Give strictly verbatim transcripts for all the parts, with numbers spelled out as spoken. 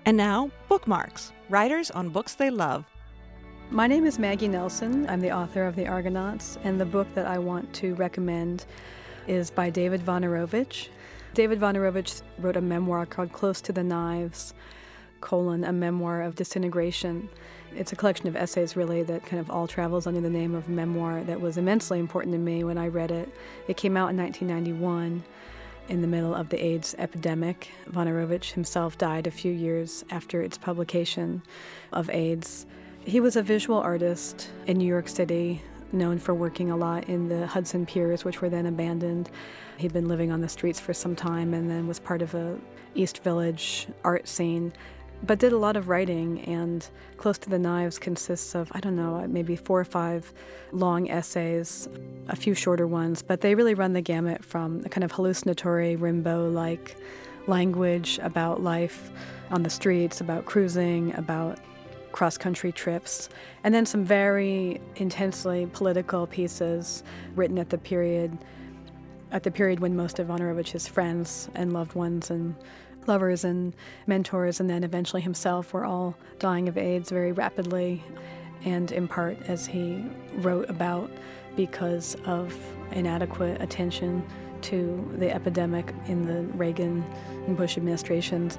And now, Bookmarks, writers on books they love. My name is Maggie Nelson. I'm the author of The Argonauts, and the book that I want to recommend is by David Wojnarowicz. David Wojnarowicz wrote a memoir called Close to the Knives, colon, a memoir of disintegration. It's a collection of essays, really, that kind of all travels under the name of memoir that was immensely important to me when I read it. It came out in nineteen ninety-one. In the middle of the AIDS epidemic. Wojnarowicz himself died a few years after its publication of AIDS. He was a visual artist in New York City, known for working a lot in the Hudson Piers, which were then abandoned. He'd been living on the streets for some time and then was part of a East Village art scene, but did a lot of writing, and Close to the Knives consists of, I don't know, maybe four or five long essays, a few shorter ones, but they really run the gamut from a kind of hallucinatory Rimbaud-like language about life on the streets, about cruising, about cross-country trips, and then some very intensely political pieces written at the period, at the period when most of Wojnarowicz's friends and loved ones and lovers and mentors, and then eventually himself, were all dying of AIDS very rapidly, and in part, as he wrote about, because of inadequate attention to the epidemic in the Reagan and Bush administrations.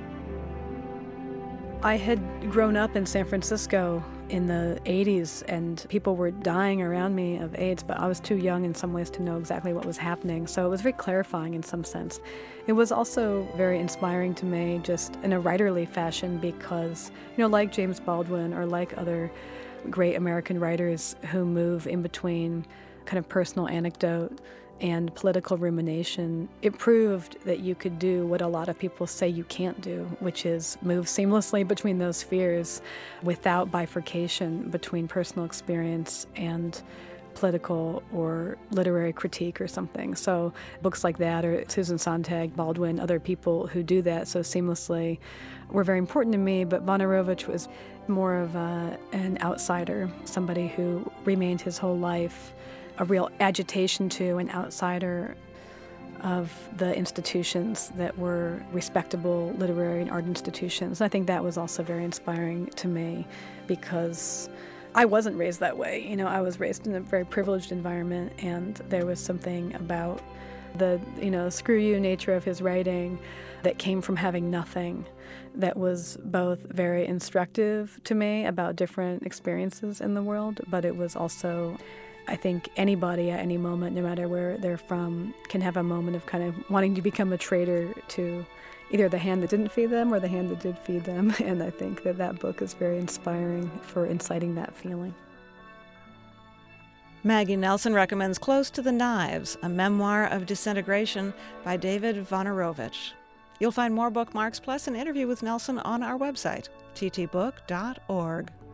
I had grown up in San Francisco in the eighties, and people were dying around me of AIDS, but I was too young in some ways to know exactly what was happening, so it was very clarifying in some sense. It was also very inspiring to me, just in a writerly fashion, because, you know, like James Baldwin or like other great American writers who move in between kind of personal anecdote and political rumination, it proved that you could do what a lot of people say you can't do, which is move seamlessly between those spheres without bifurcation between personal experience and political or literary critique or something. So books like that, or Susan Sontag, Baldwin, other people who do that so seamlessly, were very important to me, but Wojnarowicz was more of a, an outsider, somebody who remained his whole life a real agitation to an outsider of the institutions that were respectable literary and art institutions. I think that was also very inspiring to me, because I wasn't raised that way. You know, I was raised in a very privileged environment, and there was something about the, you know, screw you nature of his writing that came from having nothing, that was both very instructive to me about different experiences in the world, but it was also, I think, anybody at any moment, no matter where they're from, can have a moment of kind of wanting to become a traitor to either the hand that didn't feed them or the hand that did feed them. And I think that that book is very inspiring for inciting that feeling. Maggie Nelson recommends Close to the Knives, a memoir of disintegration by David Wojnarowicz. You'll find more bookmarks plus an interview with Nelson on our website, t t book dot org.